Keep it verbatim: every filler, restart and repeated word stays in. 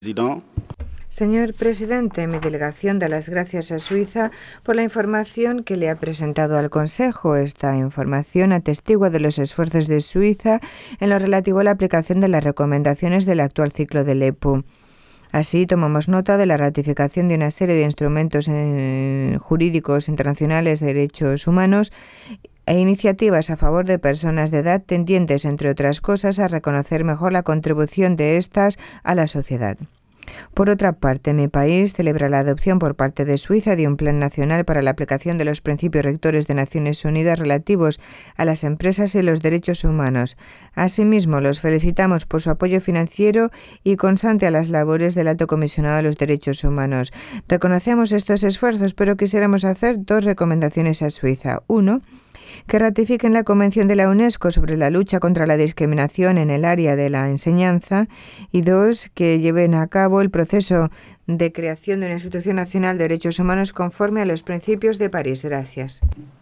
Président. Señor presidente, mi delegación da las gracias a Suiza por la información que le ha presentado al Consejo. Esta información atestigua de los esfuerzos de Suiza en lo relativo a la aplicación de las recomendaciones del actual ciclo del E P U. Así, tomamos nota de la ratificación de una serie de instrumentos eh, jurídicos internacionales de derechos humanos e iniciativas a favor de personas de edad tendientes, entre otras cosas, a reconocer mejor la contribución de estas a la sociedad. Por otra parte, mi país celebra la adopción por parte de Suiza de un plan nacional para la aplicación de los principios rectores de Naciones Unidas relativos a las empresas y los derechos humanos. Asimismo, los felicitamos por su apoyo financiero y constante a las labores del Alto Comisionado de los Derechos Humanos. Reconocemos estos esfuerzos, pero quisiéramos hacer dos recomendaciones a Suiza. Uno, que ratifiquen la Convención de la UNESCO sobre la lucha contra la discriminación en el área de la enseñanza y dos, que lleven a cabo el proceso de creación de una institución nacional de derechos humanos conforme a los principios de París. Gracias.